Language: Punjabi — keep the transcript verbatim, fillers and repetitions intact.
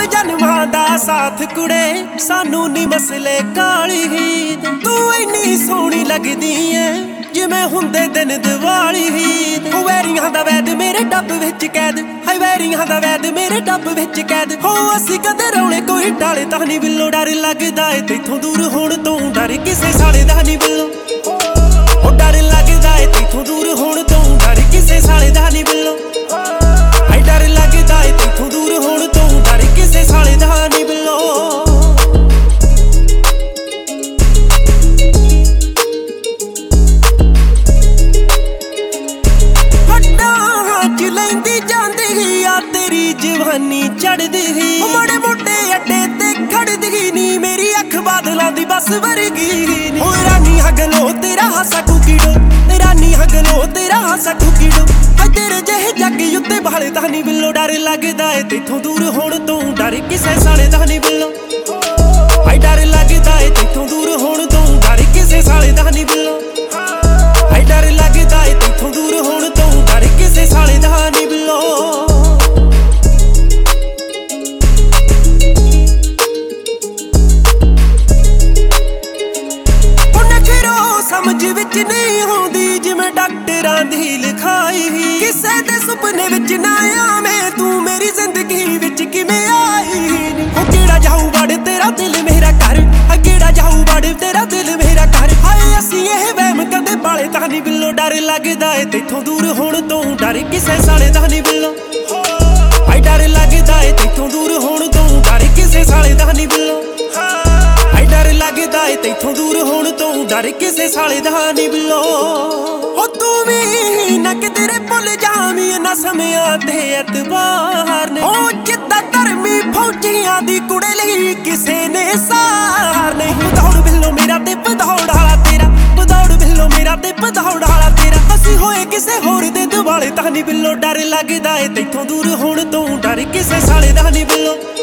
ਜਨਮਾਂ ਦਾ ਸਾਥ ਕੁੜੇ, ਸਾਨੂੰ ਨੀ ਮਸਲੇ ਕਾਲੀ ਹੀ। ਤੂੰ ਇੰਨੀ ਸੋਹਣੀ ਲੱਗਦੀ ਐ ਜਿਵੇਂ ਹੁੰਦੇ ਦਿਨ ਦੀਵਾਲੀ ਹੀ। ਹੋ ਵੈਰੀਆਂ ਦਾ ਵੈਦ ਮੇਰੇ ਡੱਬ ਵਿੱਚ ਕੈਦ, ਹਾਏ ਵੈਰੀਆਂ ਦਾ ਵੈਦ ਮੇਰੇ ਡੱਬ ਵਿੱਚ ਕੈਦ। ਹੋ ਅਸੀਂ ਕਦੇ ਰੌਲੇ ਕੋਈ ਟਾਲੇ ਤਾਂ ਨੀ ਬਿੱਲੋ, ਡਰ ਲੱਗਦਾ ਏ ਤੈਥੋਂ ਦੂਰ ਹੋਣ ਤੋਂ, ਡਰ ਕਿਸੇ ਸਾਲੇ ਦਾ ਨੀ ਬਿੱਲੋ। ਹੋ ਡਰ ਲੱਗਦਾ ਏ ਤੈਥੋਂ ਦੂਰ ਹੋਣ ਤੋਂ, ਡਰ ਕਿਸੇ ਸਾਲੇ ਦਾ ਨੀ ਬਿੱਲੋ। ਹਾਏ ਡਰ ਲੱਗਦਾ ਏ ਤੈਥੋਂ ਦੂਰ ਹੋਣ ਤੋਂ, ਡਰ ਕਿਸੇ ਸਾਲੇ ਦਾ ਨੀ ਬਿੱਲੋ। ਲੈਂਦੀ ਜਾਂਦੀ ਆ ਤੇਰੀ ਜਵਾਨੀ ਚੜਦੀ ਹੀ, ਮਾੜੇ ਮੋਟੇ ਅੱਡੇ ਤੇ ਖੜਦੀ ਨੀ, ਮੇਰੀ ਅੱਖ ਬਾਦਲਾਂ ਦੀ ਬਸ ਵਰਗੀ ਨੀ। ਓ ਰਾਨੀ ਹਗਲੋ ਤੇਰਾ ਹਾਸਾ ਟੂਕੀ ਡੋ, ਰਾਨੀ ਹਗਲੋ ਤੇਰਾ ਹਾਸਾ ਟੂਕੀ ਡੋ। ਹਾਏ ਤੇਰੇ ਜਿਹੇ ਜੱਗ ਉੱਤੇ ਬਾਲੇ ਤਾਂ ਨੀ ਬਿੱਲੋ, ਡਰ ਲੱਗਦਾ ਏ ਤੈਥੋਂ ਦੂਰ ਹੋਣ ਤੋਂ, ਡਰ ਕਿਸੇ ਸਾਲੇ ਦਾ ਨੀ ਬਿੱਲੋ। ਹਾਏ ਡਰ ਲੱਗਦਾ ਏ ਤੈਥੋਂ ਦੂਰ ਹੋਣ ਤੋਂ, ਡਰ ਕਿਸੇ ਸਾਲੇ ਦਾ ਨੀ ਬਿੱਲੋ। ਹਾਏ ਡਰ ਲੱਗਦਾ ਏ ਤੈਥੋਂ ਦੂਰ ਹੋਣ ਤੋਂ, ਡਰ ਕਿਸੇ ਸਾਲੇ ਦਾ ਨੀ ਬਿੱਲੋ। ਉਹ ਨਖਰੋ ਸਮਝ ਵਿੱਚ ਨਹੀਂ ਆਉਂਦੀ ਜਿਵੇਂ ਡਾਕਟਰਾਂ ਦੀ ਲਿਖਾਈ, ਕਿਸੇ ਦੇ ਸੁਪਨੇ ਵਿੱਚ ਨਾ ਆਵੇਂ ਤੂੰ ਮੇਰੀ ਜ਼ਿੰਦਗੀ ਵਿੱਚ ਕਿਵੇਂ ਆਈ। ਉਹ ਕਿਹੜਾ ਜਾਊ ਵੜ ਤੇਰਾ ਦਿਲ ਮੇਰਾ ਘਰ, ਕਿਹੜਾ ਜਾਊ ਵੜ ਤੇਰਾ ਦਿਲ ਮੇਰਾ ਘਰ। ਹਾਏ ਅਸੀਂ ਇਹ ਵਹਿਮ ਕਦੇ ਪਾਲੇ ਤਾਂ ਨੀ ਬਿੱਲੋ, ਡਰ ਲੱਗਦਾ ਏ ਤੈਥੋਂ ਦੂਰ ਹੋਣ ਤੋਂ, ਡਰ ਕਿਸੇ ਸਾਲੇ ਦਾ ਨੀ ਬਿੱਲੋ। ਹਾਏ ਡਰ ਲੱਗਦਾ ਏ ਤੈਥੋਂ ਦੂਰ ਹੋਣ ਤੋਂ, ਡਰ ਕਿਸੇ ਸਾਲੇ ਦਾ ਨੀ ਬਿੱਲੋ। ਹਾਏ ਡਰ ਲੱਗਦਾ ਏ ਤੈਥੋਂ ਦੂਰ ਹੋਣ ਤੋਂ, ਡਰ ਕਿਸੇ ਸਾਲੇ ਦਾ ਨੀ ਬਿੱਲੋ। ਉਹ ਤੂੰ ਵੀ ਨਾ ਕਿਧਰੇ ਭੁੱਲ ਜਾਵੀਂ ਇਹਨਾਂ ਸਮਿਆਂ ਤੇ ਐਤਬਾਰ ਨੇ, ਉਹ ਜਿੱਦਾਂ ਧਰਮੀ ਫੌਜੀਆਂ ਦੀ ਕੁੜੇ ਲਈ ਕਿਸੇ ਨੇ ਸਾਰ ਨਹੀਂ। ਦੌੜ ਬਿੱਲੋ ਮੇਰਾ ਤੇ ਪਧੌੜ ਵਾਲਾ ਤੇਰਾ, ਪਧੌੜ ਬਿੱਲੋ ਮੇਰਾ ਤੇ ਪਧੌੜ ਵਾਲਾ ਤੇਰਾ। ਅਸੀਂ ਹੋਏ ਕਿਸੇ ਹੋਰ ਦੇ ਦੁਆਲੇ ਤਾਂ ਨੀ ਬਿੱਲੋ, ਡਰ ਲੱਗਦਾ ਏ ਤੈਥੋਂ ਦੂਰ ਹੋਣ ਤੋਂ, ਡਰ ਕਿਸੇ ਸਾਲੇ ਦਾ ਨੀ ਬਿੱਲੋ।